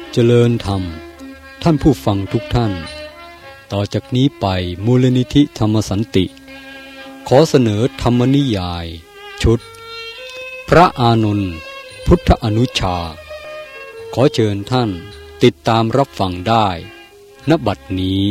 เจริญธรรมท่านผู้ฟังทุกท่านต่อจากนี้ไปมูลนิธิธรรมสันติขอเสนอธรรมนิยายชุดพระอานนท์พุทธอนุชาขอเชิญท่านติดตามรับฟังได้ณบัดนี้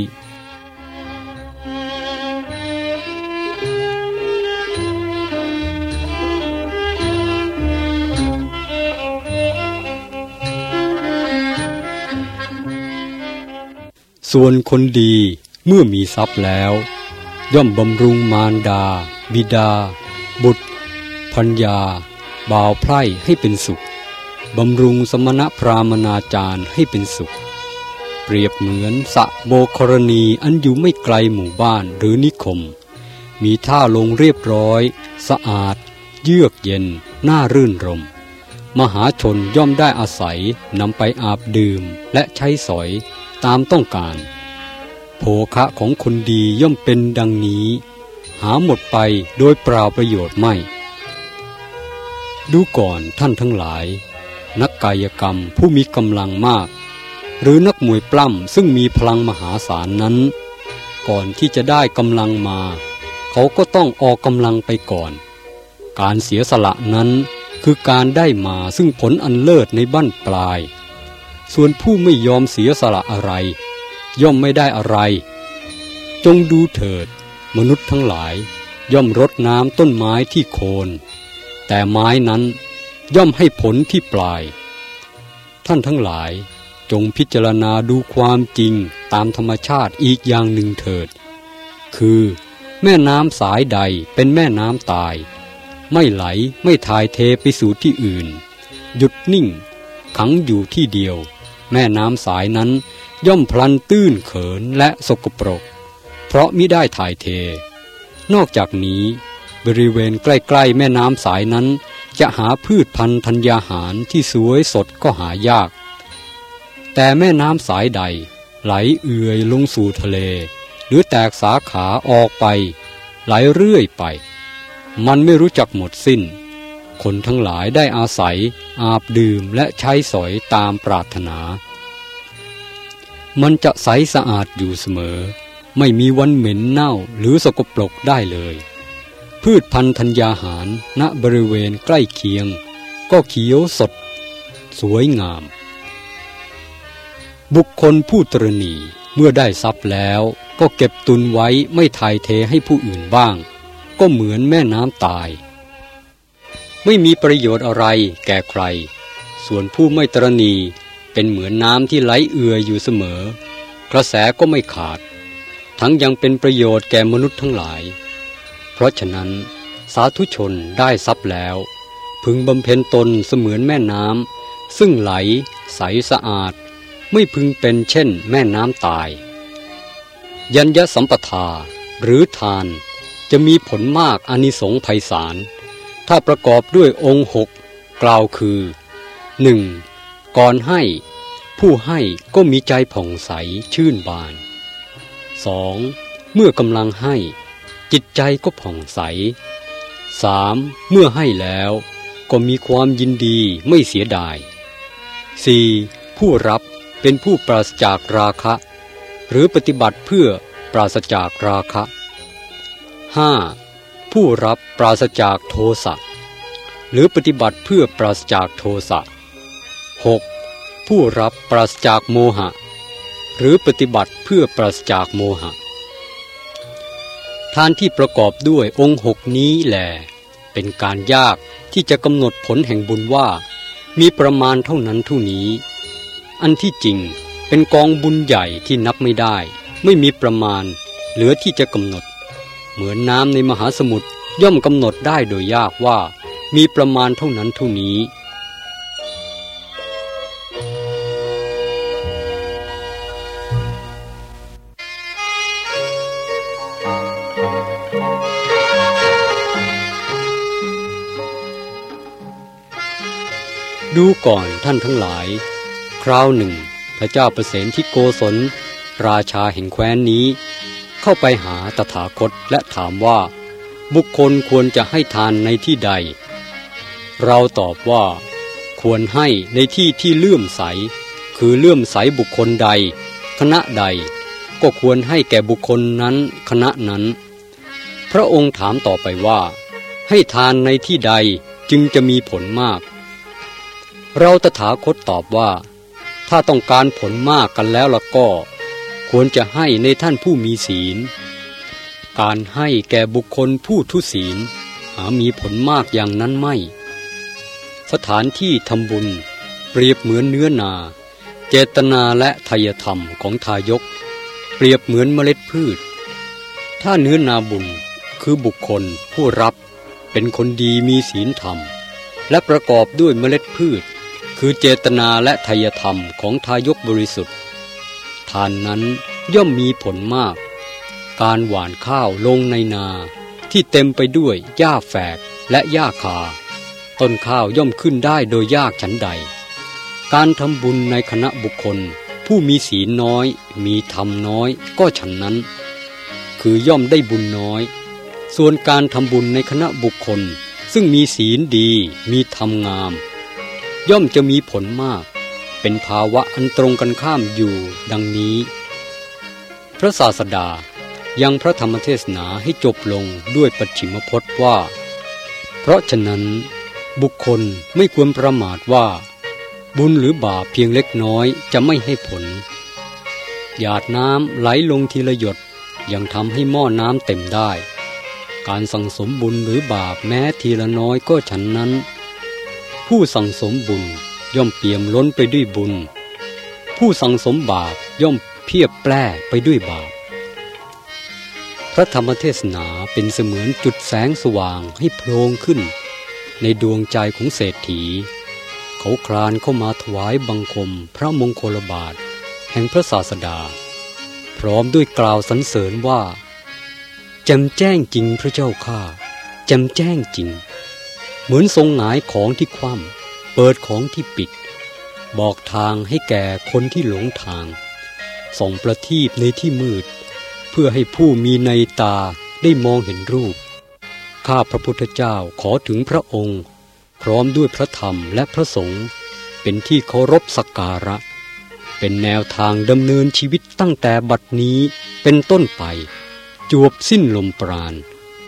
ส่วนคนดีเมื่อมีทรัพย์แล้วย่อมบำรุงมารดาบิดาบุตรภรรยาบ่าวไพร่ให้เป็นสุขบำรุงสมณพราหมณาจารย์ให้เป็นสุขเปรียบเหมือนสระโบกรณีอันอยู่ไม่ไกลหมู่บ้านหรือนิคมมีท่าลงเรียบร้อยสะอาดเยือกเย็นน่ารื่นรมมหาชนย่อมได้อาศัยนำไปอาบดื่มและใช้สอยตามต้องการโภคะของคนดีย่อมเป็นดังนี้หาหมดไปโดยเปล่าประโยชน์ไม่ดูก่อนท่านทั้งหลายนักกายกรรมผู้มีกำลังมากหรือนักมวยปล้ำซึ่งมีพลังมหาศาลนั้นก่อนที่จะได้กำลังมาเขาก็ต้องออกกำลังไปก่อนการเสียสละนั้นคือการได้มาซึ่งผลอันเลิศในบั้นปลายส่วนผู้ไม่ยอมเสียสละอะไรย่อมไม่ได้อะไรจงดูเถิดมนุษย์ทั้งหลายย่อมรดน้ำต้นไม้ที่โคนแต่ไม้นั้นย่อมให้ผลที่ปลายท่านทั้งหลายจงพิจารณาดูความจริงตามธรรมชาติอีกอย่างหนึ่งเถิดคือแม่น้ำสายใดเป็นแม่น้ำตายไม่ไหลไม่ถ่ายเทไปสู่ที่อื่นหยุดนิ่งขังอยู่ที่เดียวแม่น้ำสายนั้นย่อมพลันตื้นเขินและสกปรกเพราะมิได้ถ่ายเทนอกจากนี้บริเวณใกล้ๆแม่น้ำสายนั้นจะหาพืชพันธุ์ธัญญาหารที่สวยสดก็หายากแต่แม่น้ำสายใดไหลเอื่อยลงสู่ทะเลหรือแตกสาขาออกไปไหลเรื่อยไปมันไม่รู้จักหมดสิ้นคนทั้งหลายได้อาศัยอาบดื่มและใช้สอยตามปรารถนามันจะใสสะอาดอยู่เสมอไม่มีวันเหม็นเน่าหรือสกปรกได้เลยพืชพันธุ์ธัญญาหารณบริเวณใกล้เคียงก็เขียวสดสวยงามบุคคลผู้ตระหนี่เมื่อได้ทรัพย์แล้วก็เก็บตุนไว้ไม่ถ่ายเทให้ผู้อื่นบ้างก็เหมือนแม่น้ำตายไม่มีประโยชน์อะไรแก่ใครส่วนผู้ไม่ตระหนี่เป็นเหมือนน้ำที่ไหลเอื่อยอยู่เสมอกระแสก็ไม่ขาดทั้งยังเป็นประโยชน์แก่มนุษย์ทั้งหลายเพราะฉะนั้นสาธุชนได้ทรัพย์แล้วพึงบำเพ็ญตนเสมือนแม่น้ำซึ่งไหลใสสะอาดไม่พึงเป็นเช่นแม่น้ำตายยัญญสัมปทาหรือทานจะมีผลมากอานิสงส์ไพศาลถ้าประกอบด้วยองค์6กล่าวคือ 1. ก่อนให้ผู้ให้ก็มีใจผ่องใสชื่นบาน 2. เมื่อกำลังให้จิตใจก็ผ่องใส 3. เมื่อให้แล้วก็มีความยินดีไม่เสียดาย 4. ผู้รับเป็นผู้ปราศจากราคะหรือปฏิบัติเพื่อปราศจากราคะ 5. ผู้รับปราศจากโทสะหรือปฏิบัติเพื่อปราศจากโทสะ 6. ผู้รับปราศจากโมหะหรือปฏิบัติเพื่อปราศจากโมหะทานที่ประกอบด้วยองค์6นี้แลเป็นการยากที่จะกำหนดผลแห่งบุญว่ามีประมาณเท่านั้นเท่านี้อันที่จริงเป็นกองบุญใหญ่ที่นับไม่ได้ไม่มีประมาณเหลือที่จะกำหนดเหมือนน้ำในมหาสมุทรย่อมกำหนดได้โดยยากว่ามีประมาณเท่านั้นเท่านี้ดูก่อนท่านทั้งหลายคราวหนึ่งพระเจ้าประเสนที่โกศลราชาแห่งแคว้นนี้เข้าไปหาตถาคตและถามว่าบุคคลควรจะให้ทานในที่ใดเราตอบว่าควรให้ในที่ที่เลื่อมใสคือเลื่อมใสบุคคลใดคณะใดก็ควรให้แก่บุคคลนั้นคณะนั้นพระองค์ถามต่อไปว่าให้ทานในที่ใดจึงจะมีผลมากเราตถาคตตอบว่าถ้าต้องการผลมากกันแล้วล่ะก็ควรจะให้ในท่านผู้มีศีลการให้แก่บุคคลผู้ทุศีลหามีผลมากอย่างนั้นไม่สถานที่ทำบุญเปรียบเหมือนเนื้อนาเจตนาและไทยธรรมของทายกเปรียบเหมือนเมล็ดพืชถ้าเนื้อนาบุญคือบุคคลผู้รับเป็นคนดีมีศีลธรรมและประกอบด้วยเมล็ดพืชคือเจตนาและไทยธรรมของทายกบริสุทธิ์ทานนั้นย่อมมีผลมากการหว่านข้าวลงในนาที่เต็มไปด้วยหญ้าแฝกและหญ้าคาต้นข้าวย่อมขึ้นได้โดยยากฉันใดการทำบุญในคณะบุคคลผู้มีศีลน้อยมีธรรมน้อยก็ฉันนั้นคือย่อมได้บุญน้อยส่วนการทำบุญในคณะบุคคลซึ่งมีศีลดีมีธรรมงามย่อมจะมีผลมากเป็นภาวะอันตรงกันข้ามอยู่ดังนี้พระศาสดายังพระธรรมเทศนาให้จบลงด้วยปัจฉิมพจน์ว่าเพราะฉะนั้นบุคคลไม่ควรประมาทว่าบุญหรือบาปเพียงเล็กน้อยจะไม่ให้ผลหยาดน้ำไหลลงทีละหยดยังทำให้หม้อน้ำเต็มได้การสั่งสมบุญหรือบาปแม้ทีละน้อยก็ฉันนั้นผู้สั่งสมบุญย่อมเปี่ยมล้นไปด้วยบุญผู้สั่งสมบาปย่อมเพียบแปร่ไปด้วยบาปพระธรรมเทศนาเป็นเสมือนจุดแสงสว่างให้โผล่ขึ้นในดวงใจของเศรษฐีเขาคลานเข้ามาถวายบังคมพระมงคลบาทแห่งพระศาสดาพร้อมด้วยกล่าวสรรเสริญว่าแจ่มแจ้งจริงพระเจ้าข้าแจ่มแจ้งจริงเหมือนทรงหงายของที่คว่ำเปิดของที่ปิดบอกทางให้แก่คนที่หลงทางส่องประทีปในที่มืดเพื่อให้ผู้มีในตาได้มองเห็นรูปข้าพระพุทธเจ้าขอถึงพระองค์พร้อมด้วยพระธรรมและพระสงฆ์เป็นที่เคารพสักการะเป็นแนวทางดำเนินชีวิตตั้งแต่บัดนี้เป็นต้นไปจวบสิ้นลมปราณ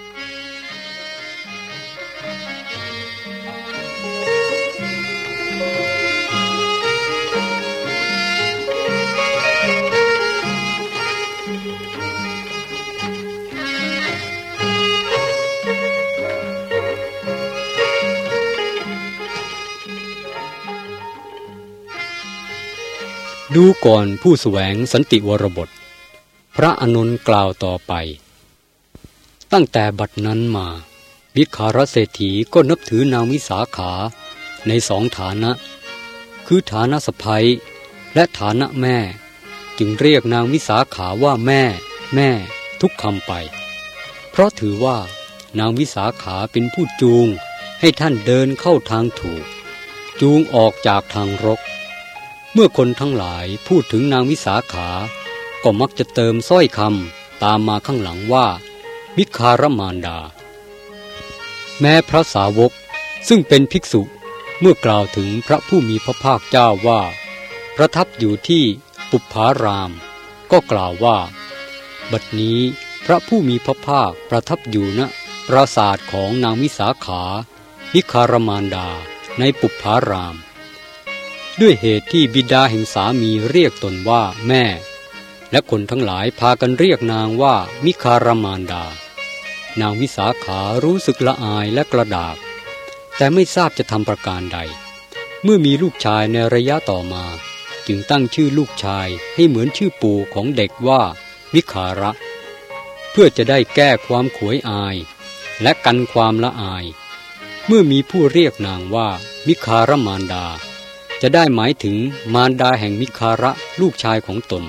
ดูก่อนผู้แสวงสันติวรบทพระอานนท์กล่าวต่อไปตั้งแต่บัดนั้นมาวิคารเศรษฐีก็นับถือนางวิสาขาในสองฐานะคือฐานะสะใภ้และฐานะแม่จึงเรียกนางวิสาขาว่าแม่แม่ทุกคำไปเพราะถือว่านางวิสาขาเป็นผู้จูงให้ท่านเดินเข้าทางถูกจูงออกจากทางรกเมื่อคนทั้งหลายพูดถึงนางวิสาขาก็มักจะเติมสร้อยคำตามมาข้างหลังว่าวิคารมารดาแม้พระสาวกซึ่งเป็นภิกษุเมื่อกล่าวถึงพระผู้มีพระภาคเจ้าว่าประทับอยู่ที่ปุปภารามก็กล่าวว่าบัดนี้พระผู้มีพระภาคประทับอยู่ณปราสาทของนางวิสาขาวิคารมารดาในปุปภารามด้วยเหตุที่บิดาแห่งสามีเรียกตนว่าแม่และคนทั้งหลายพากันเรียกนางว่ามิคารมารดานางวิสาขารู้สึกละอายและกระดากแต่ไม่ทราบจะทำประการใดเมื่อมีลูกชายในระยะต่อมาจึงตั้งชื่อลูกชายให้เหมือนชื่อปู่ของเด็กว่ามิคาระเพื่อจะได้แก้ความขวยอายและกันความละอายเมื่อมีผู้เรียกนางว่ามิคารมารดาจะได้หมายถึงมารดาแห่งมิคาระลูกชายของตน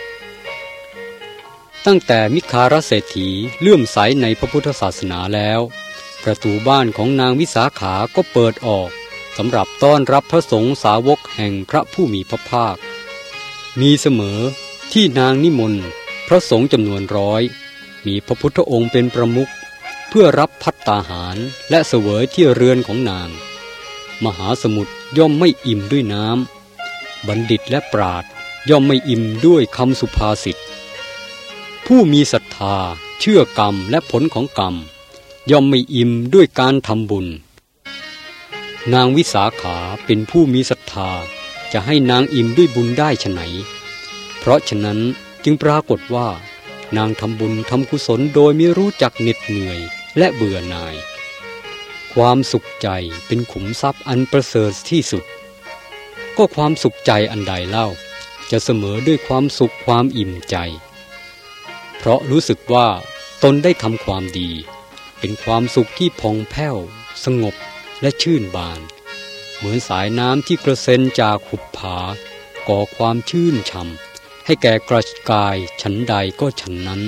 ตั้งแต่มิคารเศรษฐีเลื่อมใสในพระพุทธศาสนาแล้วประตูบ้านของนางวิสาขาก็เปิดออกสำหรับต้อนรับพระสงฆ์สาวกแห่งพระผู้มีพระภาคมีเสมอที่นางนิมนต์พระสงฆ์จำนวน100มีพระพุทธองค์เป็นประมุขเพื่อรับภัตตาหารและเสวยที่เรือนของนางมหาสมุทรย่อมไม่อิ่มด้วยน้ำบัณฑิตและปราชญ์ย่อมไม่อิ่มด้วยคำสุภาษิตผู้มีศรัทธาเชื่อกรรมและผลของกรรมย่อมไม่อิ่มด้วยการทำบุญนางวิสาขาเป็นผู้มีศรัทธาจะให้นางอิ่มด้วยบุญได้ฉะไหนเพราะฉะนั้นจึงปรากฏว่านางทำบุญทำกุศลโดยไม่รู้จักเหน็ดเหนื่อยและเบื่อหน่ายความสุขใจเป็นขุมทรัพย์อันประเสริฐที่สุดก็ความสุขใจอันใดเล่าจะเสมอด้วยความสุขความอิ่มใจเพราะรู้สึกว่าตนได้ทำความดีเป็นความสุขที่ผ่องแผ้วสงบและชื่นบานเหมือนสายน้ำที่กระเซ็นจากหุบผาก่อความชื่นช่ำให้แก่กระกายฉันใดก็ฉันนั้น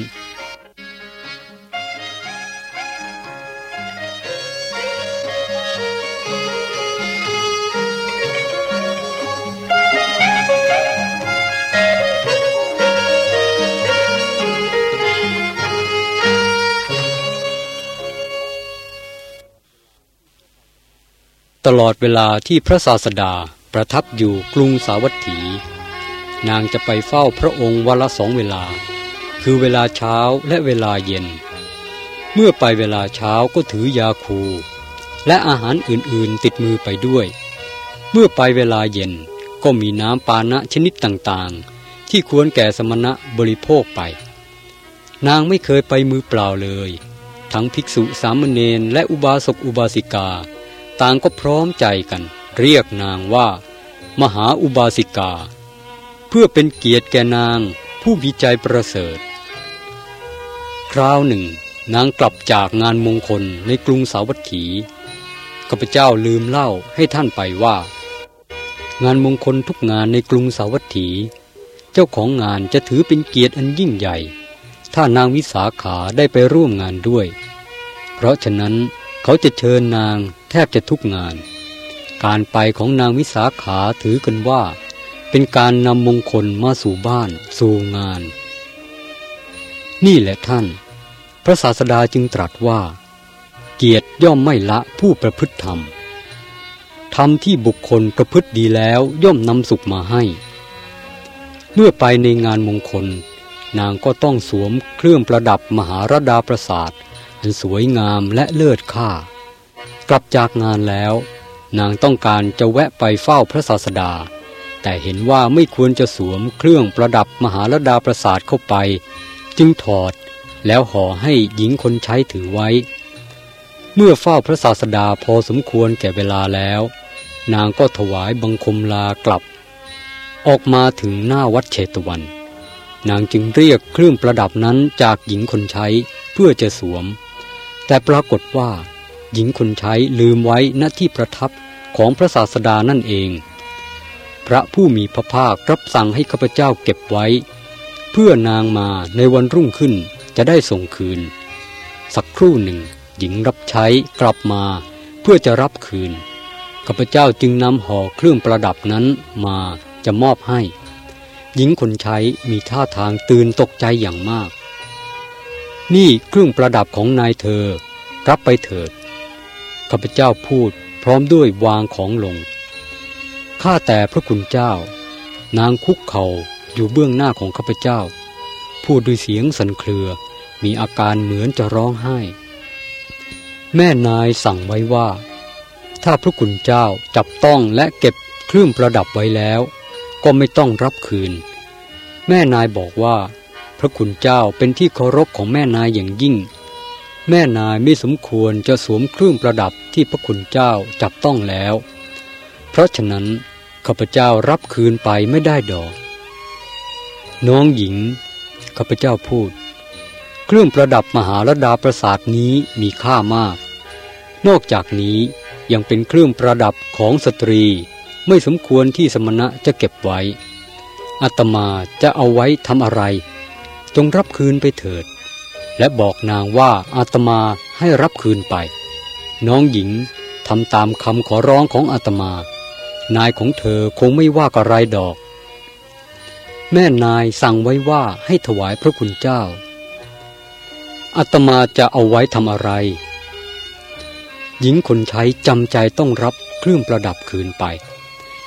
ตลอดเวลาที่พระศาสดาประทับอยู่กรุงสาวัตถีนางจะไปเฝ้าพระองค์วันละ2 เวลาคือเวลาเช้าและเวลาเย็นเมื่อไปเวลาเช้าก็ถือยาคูและอาหารอื่นๆติดมือไปด้วยเมื่อไปเวลาเย็นก็มีน้ำปานะชนิดต่างๆที่ควรแก่สมณะบริโภคไปนางไม่เคยไปมือเปล่าเลยทั้งภิกษุสามเณรและอุบาสกอุบาสิกาต่างก็พร้อมใจกันเรียกนางว่ามหาอุบาสิกาเพื่อเป็นเกียรติแก่นางผู้มีใจประเสริฐคราวหนึ่งนางกลับจากงานมงคลในกรุงสาวัตถีข้าพเจ้าลืมเล่าให้ท่านไปว่างานมงคลทุกงานในกรุงสาวัตถีเจ้าของงานจะถือเป็นเกียรติอันยิ่งใหญ่ถ้านางวิสาขาได้ไปร่วมงานด้วยเพราะฉะนั้นเขาจะเชิญนางแทบจะทุกงานการไปของนางวิสาขาถือกันว่าเป็นการนำมงคลมาสู่บ้านสู่งานนี่แหละท่านพระศาสดาจึงตรัสว่าเกียรติย่อมไม่ละผู้ประพฤติธรรมธรรมที่บุคคลประพฤติดีแล้วย่อมนำสุขมาให้เมื่อไปในงานมงคลนางก็ต้องสวมเครื่องประดับมหาราดาปราสาทอันสวยงามและเลิศค่ากลับจากงานแล้วนางต้องการจะแวะไปเฝ้าพระศาสดาแต่เห็นว่าไม่ควรจะสวมเครื่องประดับมหาราดาปราสาทเข้าไปจึงถอดแล้วห่อให้หญิงคนใช้ถือไว้เมื่อเฝ้าพระศาสดาพอสมควรแก่เวลาแล้วนางก็ถวายบังคมลากลับออกมาถึงหน้าวัดเชตวันนางจึงเรียกเครื่องประดับนั้นจากหญิงคนใช้เพื่อจะสวมแต่ปรากฏว่าหญิงคนใช้ลืมไว้ณที่ประทับของพระศาสดานั่นเองพระผู้มีพระภาครับสั่งให้ข้าพเจ้าเก็บไว้เพื่อนางมาในวันรุ่งขึ้นจะได้ส่งคืนสักครู่หนึ่งหญิงรับใช้กลับมาเพื่อจะรับคืนข้าพเจ้าจึงนำห่อเครื่องประดับนั้นมาจะมอบให้หญิงคนใช้มีท่าทางตื่นตกใจอย่างมากนี่เครื่องประดับของนายเธอรับไปเถิดข้าพเจ้าพูดพร้อมด้วยวางของลงข้าแต่พระคุณเจ้านางคุกเข่าอยู่เบื้องหน้าของข้าพเจ้าพูดด้วยเสียงสั่นเครือมีอาการเหมือนจะร้องไห้แม่นายสั่งไว้ว่าถ้าพระคุณเจ้าจับต้องและเก็บเครื่องประดับไว้แล้วก็ไม่ต้องรับคืนแม่นายบอกว่าพระคุณเจ้าเป็นที่เคารพของแม่นายอย่างยิ่งแม่นายไม่สมควรจะสวมเครื่องประดับที่พระคุณเจ้าจับต้องแล้วเพราะฉะนั้นข้าพเจ้ารับคืนไปไม่ได้ดอกน้องหญิงข้าพเจ้าพูดเครื่องประดับมหาราดาปราสาทนี้มีค่ามากนอกจากนี้ยังเป็นเครื่องประดับของสตรีไม่สมควรที่สมณะจะเก็บไว้อาตมาจะเอาไว้ทำอะไรจงรับคืนไปเถิดและบอกนางว่าอาตมาให้รับคืนไปน้องหญิงทำตามคำขอร้องของอาตมานายของเธอคงไม่ว่าอะไรดอกแม่นายสั่งไว้ว่าให้ถวายพระคุณเจ้าอาตมาจะเอาไว้ทำอะไรหญิงคนใช้จำใจต้องรับเครื่องประดับคืนไป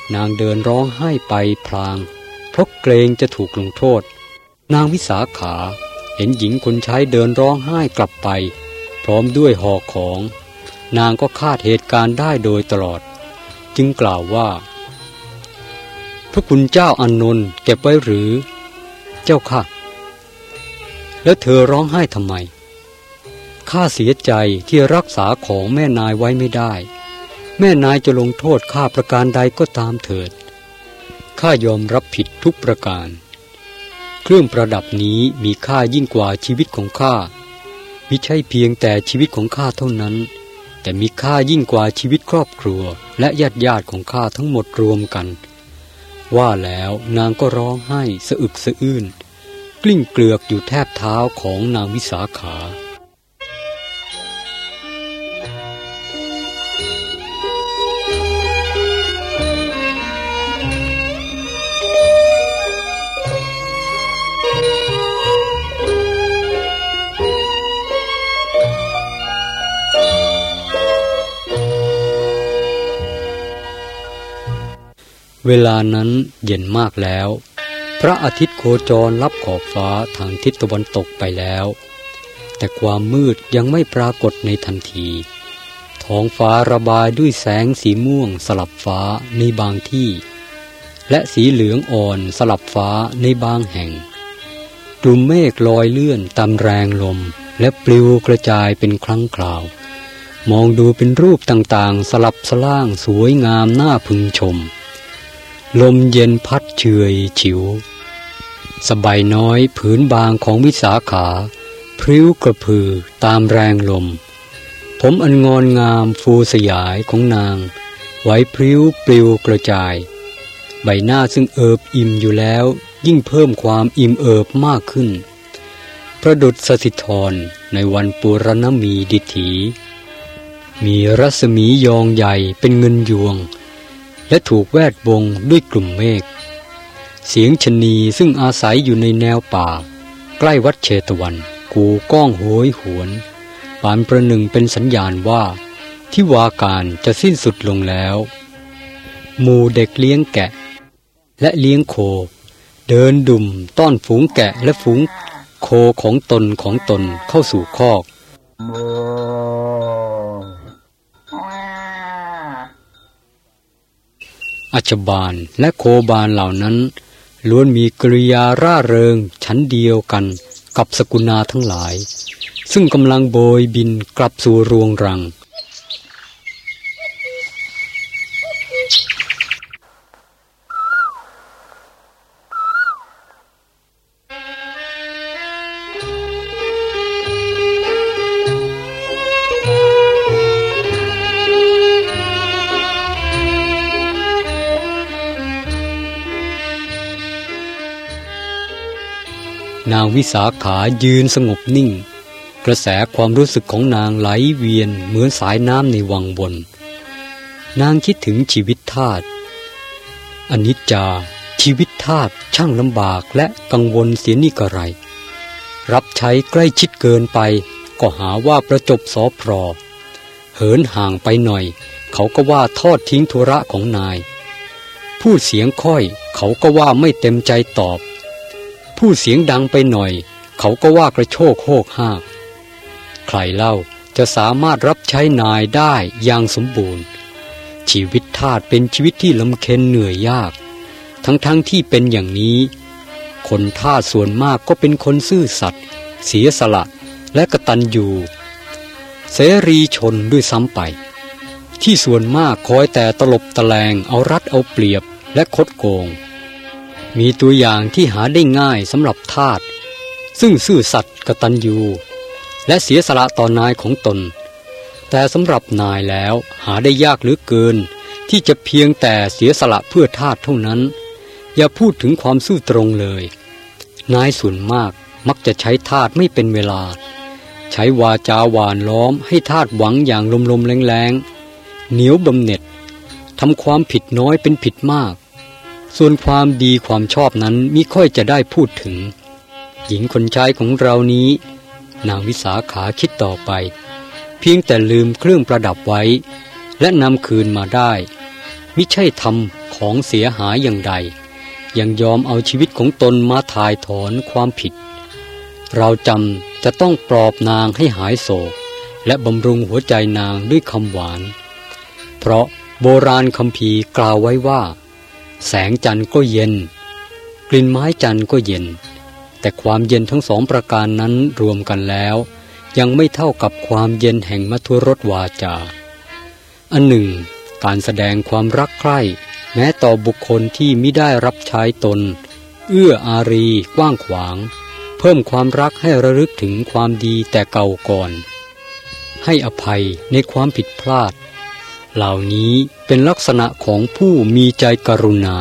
นางเดินร้องไห้ไปพลางเพราะเกรงจะถูกลงโทษนางวิสาขาเห็นหญิงคนใช้เดินร้องไห้กลับไปพร้อมด้วยห่อของนางก็คาดเหตุการณ์ได้โดยตลอดจึงกล่าวว่าพระคุณเจ้าอานนท์เก็บไว้หรือเจ้าค่ะแล้วเธอร้องไห้ทำไมข้าเสียใจที่รักษาของแม่นายไว้ไม่ได้แม่นายจะลงโทษข้าประการใดก็ตามเถิดข้ายอมรับผิดทุกประการเครื่องประดับนี้มีค่ายิ่งกว่าชีวิตของข้ามิใช่เพียงแต่ชีวิตของข้าเท่านั้นแต่มีค่ายิ่งกว่าชีวิตครอบครัวและญาติของข้าทั้งหมดรวมกันว่าแล้วนางก็ร้องไห้สะอึกสะอื้นกลิ้งเกลือกอยู่แทบเท้าของนางวิสาขาเวลานั้นเย็นมากแล้วพระอาทิตย์โคจรลับขอบฟ้าทางทิศตะวันตกไปแล้วแต่ความมืดยังไม่ปรากฏในทันทีท้องฟ้าระบายด้วยแสงสีม่วงสลับฟ้าในบางที่และสีเหลืองอ่อนสลับฟ้าในบางแห่งกลุ่มเมฆลอยเลื่อนตามแรงลมและปลิวกระจายเป็นครั้งคราวมองดูเป็นรูปต่างๆสลับสล่างสวยงามน่าพึงชมลมเย็นพัดเฉยฉิวสบายน้อยผืนบางของวิสาขาพริ้วกระพือตามแรงลมผมอันงอนงามฟูสยายของนางไหวพริ้วปลิวกระจายใบหน้าซึ่งเอิบอิ่มอยู่แล้วยิ่งเพิ่มความอิ่มเอิบมากขึ้นประดุจสถิธรในวันปุรณมีดิถีมีรัศมียองใหญ่เป็นเงินยวงและถูกแวดวงด้วยกลุ่มเมฆเสียงชนีซึ่งอาศัยอยู่ในแนวป่าใกล้วัดเชตวันกูก้องโหยหวนปานประหนึ่งเป็นสัญญาณว่าที่วาการจะสิ้นสุดลงแล้วหมู่เด็กเลี้ยงแกะและเลี้ยงโคเดินดุ่มต้อนฝูงแกะและฝูงโคของตนเข้าสู่คอกอัชบาลและโคบาลเหล่านั้นล้วนมีกริยาร่าเริงชั้นเดียวกันกับสกุณาทั้งหลายซึ่งกำลังโบยบินกลับสู่รวงรังนางวิสาขายืนสงบนิ่งกระแสความรู้สึกของนางไหลเวียนเหมือนสายน้ำในวังวนนางคิดถึงชีวิตทาสอนิจจาชีวิตทาสช่างลำบากและกังวลเสียนี่กระไรรับใช้ใกล้ชิดเกินไปก็หาว่าประจบสอพรเหินห่างไปหน่อยเขาก็ว่าทอดทิ้งธุระของนายพูดเสียงค่อยเขาก็ว่าไม่เต็มใจตอบพูดเสียงดังไปหน่อยเขาก็ว่ากระโชกโฮกห้ากใครเล่าจะสามารถรับใช้นายได้อย่างสมบูรณ์ชีวิตทาสเป็นชีวิตที่ลำเค็ญเหนื่อยยากทั้งที่เป็นอย่างนี้คนทาสส่วนมากก็เป็นคนซื่อสัตย์เสียสละและกตัญญูเสรีชนด้วยซ้ำไปที่ส่วนมากคอยแต่ตลบตะแลงเอารัดเอาเปรียบและคดโกงมีตัวอย่างที่หาได้ง่ายสำหรับทาสซึ่งซื่อสัตย์กตัญญูและเสียสละต่อนายของตนแต่สำหรับนายแล้วหาได้ยากเหลือเกินที่จะเพียงแต่เสียสละเพื่อทาสเท่านั้นอย่าพูดถึงความซื่อตรงเลยนายส่วนมากมักจะใช้ทาสไม่เป็นเวลาใช้วาจาหวานล้อมให้ทาสหวังอย่างลมๆแรงๆเหนียวบำเหน็จทำความผิดน้อยเป็นผิดมากส่วนความดีความชอบนั้นมิค่อยจะได้พูดถึงหญิงคนใช้ของเรานี้นางวิสาขาคิดต่อไปเพียงแต่ลืมเครื่องประดับไว้และนำคืนมาได้มิใช่ทของเสียหายอย่างใดยังยอมเอาชีวิตของตนมาถ่ายถอนความผิดเราจำจะต้องปลอบนางให้หายโศกและบำรุงหัวใจนางด้วยคำหวานเพราะโบราณคัมภีร์กล่าวไว้ว่าแสงจันทร์ก็เย็นกลิ่นไม้จันทร์ก็เย็นแต่ความเย็นทั้งสองประการนั้นรวมกันแล้วยังไม่เท่ากับความเย็นแห่งมัทุรสวาจาอันหนึ่งการแสดงความรักใคร่แม้ต่อบุคคลที่มิได้รับใช้ตนเอื้ออารีกว้างขวางเพิ่มความรักให้ระลึกถึงความดีแต่เก่าก่อนให้อภัยในความผิดพลาดเหล่านี้เป็นลักษณะของผู้มีใจกรุณา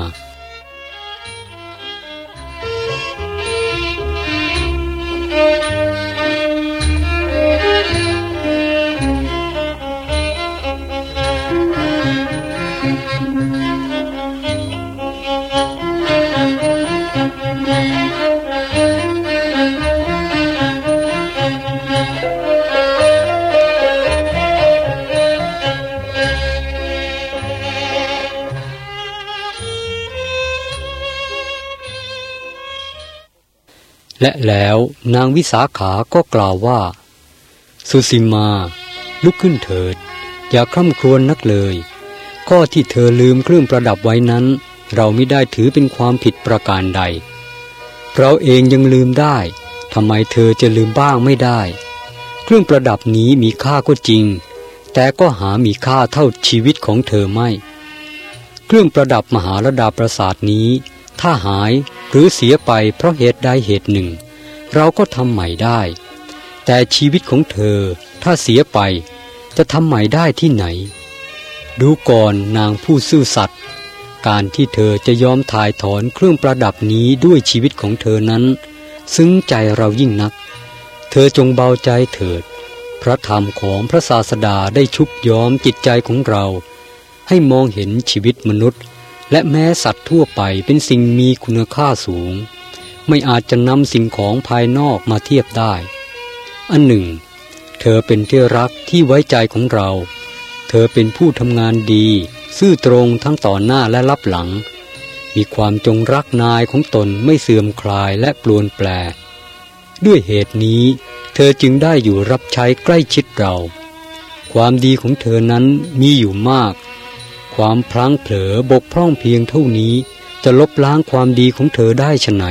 และแล้วนางวิสาขาก็กล่าวว่าสุสีมาลุกขึ้นเถิดอย่าคร่ำครวญนักเลยข้อที่เธอลืมเครื่องประดับไว้นั้นเราไม่ได้ถือเป็นความผิดประการใดเราเองยังลืมได้ทำไมเธอจะลืมบ้างไม่ได้เครื่องประดับนี้มีค่าก็จริงแต่ก็หามีค่าเท่าชีวิตของเธอไม่เครื่องประดับมหาลดาปราสาทนี้ถ้าหายหรือเสียไปเพราะเหตุใดเหตุหนึ่งเราก็ทำใหม่ได้แต่ชีวิตของเธอถ้าเสียไปจะทำใหม่ได้ที่ไหนดูก่อนนางผู้ซื่อสัตย์การที่เธอจะยอมถ่ายถอนเครื่องประดับนี้ด้วยชีวิตของเธอนั้นซึ้งใจเรายิ่งนักเธอจงเบาใจเถิดพระธรรมของพระศาสดาได้ชุบย้อมจิตใจของเราให้มองเห็นชีวิตมนุษย์และแม้สัตว์ทั่วไปเป็นสิ่งมีคุณค่าสูงไม่อาจจะนำสิ่งของภายนอกมาเทียบได้อันหนึ่งเธอเป็นที่รักที่ไว้ใจของเราเธอเป็นผู้ทำงานดีซื่อตรงทั้งต่อหน้าและลับหลังมีความจงรักนายของตนไม่เสื่อมคลายและปลวนแปรด้วยเหตุนี้เธอจึงได้อยู่รับใช้ใกล้ชิดเราความดีของเธอนั้นมีอยู่มากความพลั้งเผลอบกพร่องเพียงเท่านี้จะลบล้างความดีของเธอได้ฉะไหน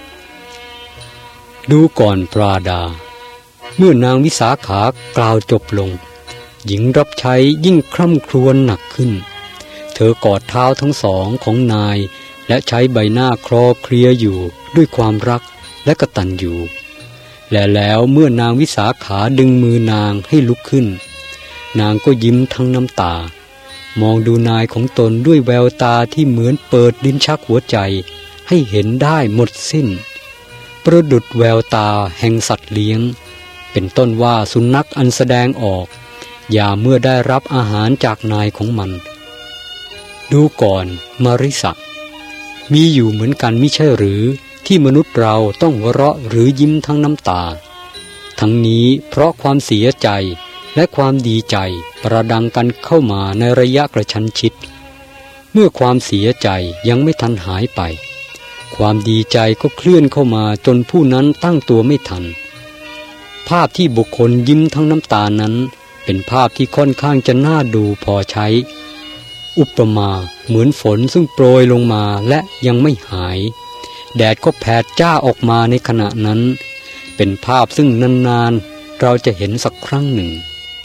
ดูก่อนปราดาเมื่อนางวิสาขากล่าวจบลงหญิงรับใช้ยิ่งคร่ำครวญหนักขึ้นเธอกอดเท้าทั้งสองของนายและใช้ใบหน้าคลอเคลียอยู่ด้วยความรักและกตัญญูและแล้วเมื่อนางวิสาขาดึงมือนางให้ลุกขึ้นนางก็ยิ้มทั้งน้ำตามองดูนายของตนด้วยแววตาที่เหมือนเปิดลิ้นชักหัวใจให้เห็นได้หมดสิ้นประดุจแววตาแห่งสัตว์เลี้ยงเป็นต้นว่าสุนัขอันแสดงออกอย่าเมื่อได้รับอาหารจากนายของมันดูก่อนมาริสะมีอยู่เหมือนกันมิใช่หรือที่มนุษย์เราต้องหัวเราะหรือยิ้มทั้งน้ำตาทั้งนี้เพราะความเสียใจและความดีใจประดังกันเข้ามาในระยะกระชั้นชิดเมื่อความเสียใจยังไม่ทันหายไปความดีใจก็เคลื่อนเข้ามาจนผู้นั้นตั้งตัวไม่ทันภาพที่บุคคลยิ้มทั้งน้ำตานั้นเป็นภาพที่ค่อนข้างจะน่าดูพอใช้อุปมาเหมือนฝนซึ่งโปรยลงมาและยังไม่หายแดดก็แผดจ้าออกมาในขณะนั้นเป็นภาพซึ่งนานๆเราจะเห็นสักครั้งหนึ่ง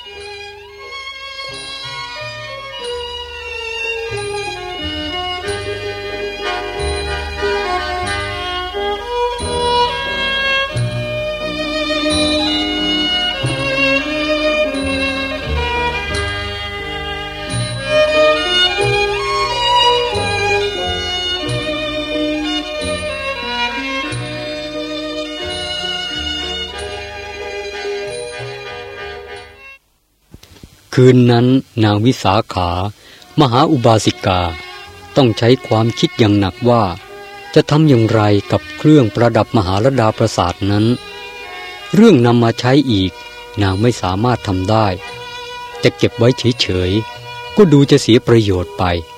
คืนนั้นนางวิสาขามหาอุบาสิกาต้องใช้ความคิดอย่างหนักว่าจะทำอย่างไรกับเครื่องประดับมหาลดาปราสาทนั้นเรื่องนำมาใช้อีกนางไม่สามารถทำได้จะเก็บไว้เฉยๆก็ดูจะเสียประโยชน์ไป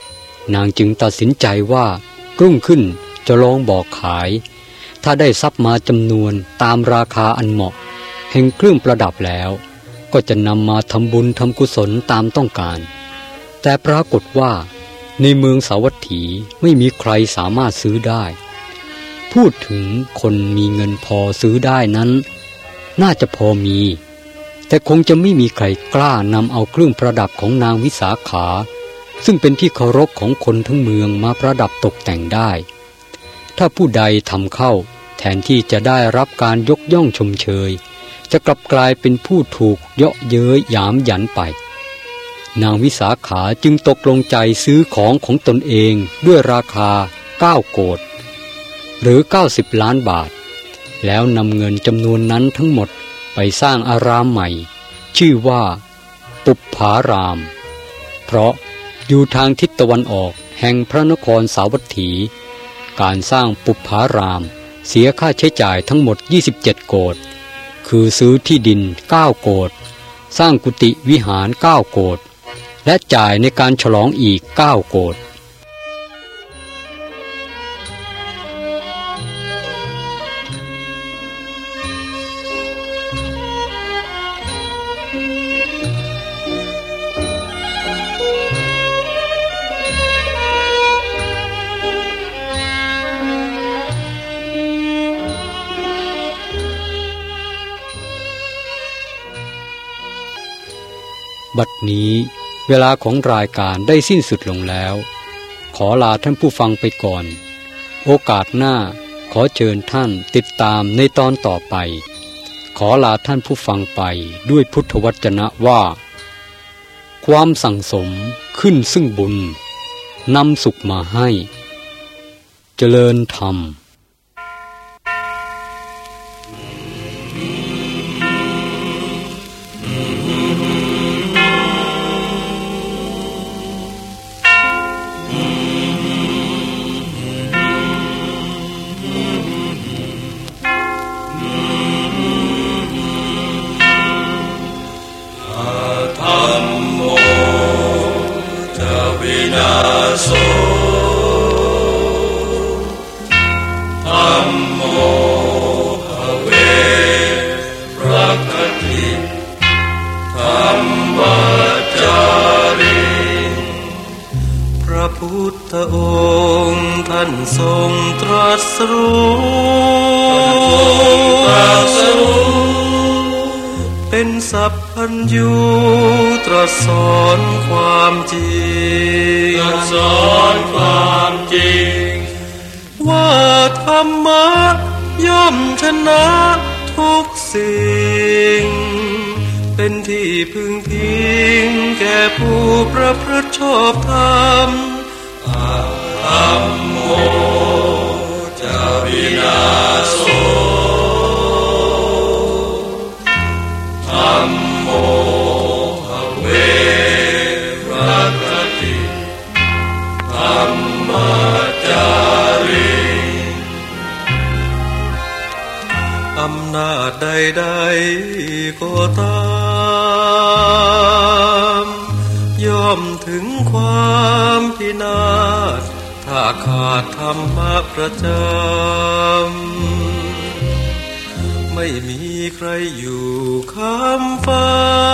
นางจึงตัดสินใจว่ารุ่งขึ้นจะลองบอกขายถ้าได้ทรัพย์มาจำนวนตามราคาอันเหมาะแห่งเครื่องประดับแล้วก็จะนำมาทำบุญทำกุศลตามต้องการแต่ปรากฏว่าในเมืองสาวัตถีไม่มีใครสามารถซื้อได้พูดถึงคนมีเงินพอซื้อได้นั้นน่าจะพอมีแต่คงจะไม่มีใครกล้านำเอาเครื่องประดับของนางวิสาขาซึ่งเป็นที่เคารพของคนทั้งเมืองมาประดับตกแต่งได้ถ้าผู้ใดทำเข้าแทนที่จะได้รับการยกย่องชมเชยจะกลับกลายเป็นผู้ถูกเยาะเย้ยหยามหยันไปนางวิสาขาจึงตกลงใจซื้อของตนเองด้วยราคา9 โกฏหรือ90 ล้านบาทแล้วนำเงินจำนวนนั้นทั้งหมดไปสร้างอารามใหม่ชื่อว่าปุปผารามเพราะอยู่ทางทิศตะวันออกแห่งพระนครสาวัตถีการสร้างปุปผารามเสียค่าใช้จ่ายทั้งหมด27 โกฏคือซื้อที่ดิน9 โกฏสร้างกุฏิวิหาร9 โกฏและจ่ายในการฉลองอีก9 โกฏบัดนี้เวลาของรายการได้สิ้นสุดลงแล้วขอลาท่านผู้ฟังไปก่อนโอกาสหน้าขอเชิญท่านติดตามในตอนต่อไปขอลาท่านผู้ฟังไปด้วยพุทธวจนะว่าความสั่งสมขึ้นซึ่งบุญนำสุขมาให้เจริญธรรมพุทธองค์ท่านทรงตรัสรู้เป็นสัพพัญญูตรัสสอนความจริงว่าธรรมะย่อมชนะทุกสิ่งเป็นที่พึงพิงแก่ผู้ประพฤติชอบธรรมธัมโมจะวินาโสธัมโมภเวรักติธัมมัจจาริอำนาจใดๆก็ตามย่อมถึงความพินาศถ้าขาดธรรมะประจำไม่มีใครอยู่ค้ำฟ้า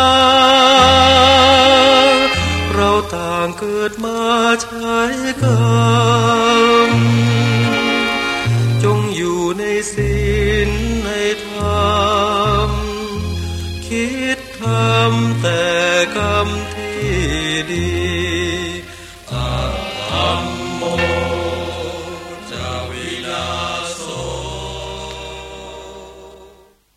เราต่างเกิดมาใช้กรรมจงอยู่ในศีลในธรรมคิดทำแต่กรรมที่ดี